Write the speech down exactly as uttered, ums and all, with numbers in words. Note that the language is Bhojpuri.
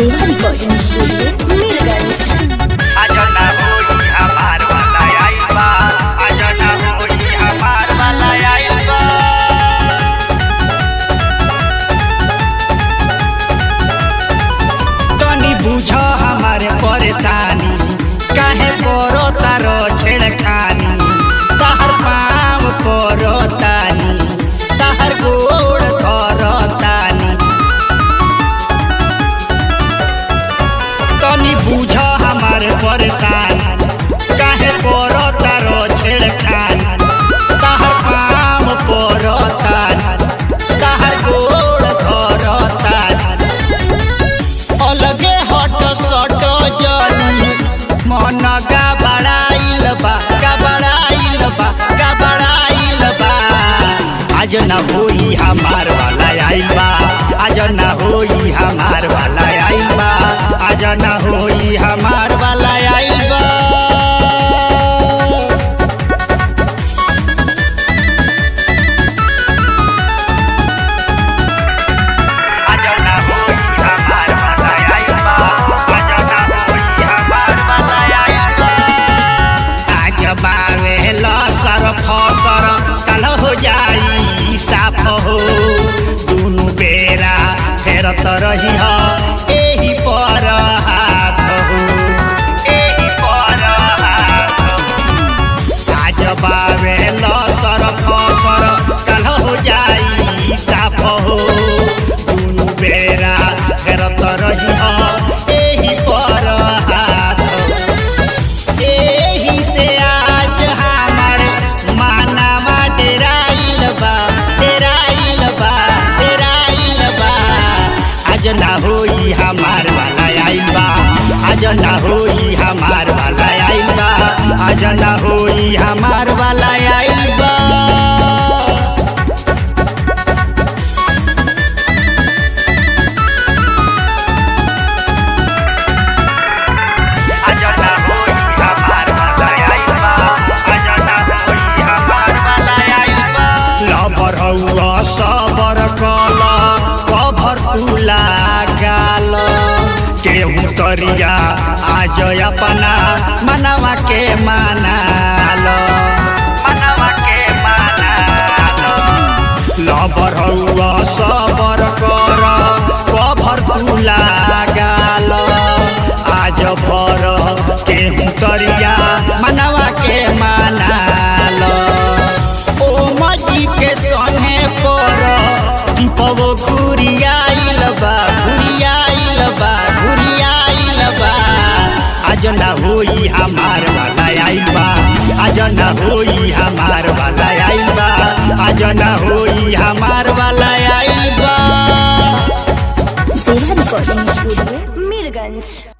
देवा रिकॉर्डिंग स्टूडियो मीरगंज। आजा ना होई हमार वाला आइल बा, आजा ना होई हमार वाला आइल बा। तनी बुझ हमारे परेशानी, काहे करो तारो छेड़खानी। तहर पाँव परो तानी, तहर गोड़ धरो तानी। तनी बुझ हमारे परेशानी, काहे करो तारो छेड़खानी। तहर पाँव परो तानी, तहर गोड़ धरो तानी। अलगे हट सट जनी मन गबड़ाइल बा, गबड़ाइल बा, गबड़ाइल बा। आज न होई हमार वाला आइल बा, आज न होई हमार वाला आइल बा, आज न होई हमार वाला आइल बा। फसर कल हो जाई साफ हो, दुनु बेरा फेरत रही हो एही पर हाथ हो, एही पर हाथ हो। आज बावे लसर फसर कल हो जाई साफ हो, दुनु बेरा फेरत रही हो एही पर हाथ हो। एही से आज हमार मानवा डेराइल बा, डेराइल बा, डेराइल बा। आज ना होई हमार वाला आइल बा, आज ना होई हमार वाला आइल बा, आज ना होई हमार वाला आइल बा। सबर कल कभर तुला गाल, केहू तरिया आज अपना मनवा के मानाल, मनवा के मानाल। लबर हौआ सबर कर कभर तुला गाल, आज भर केहू तरिया मनवा के मानाल। ओ मजी के संगे पर दीपवो घुरियाइल बा, घुरियाइल बा, घुरियाइल बा। आज ना होई हमार वाला आइल बा, आज ना होई हमार वाला आइल बा, आज ना होई हमार वाला आइल बा। देवा रिकॉर्डिंग स्टूडियो मीरगंज।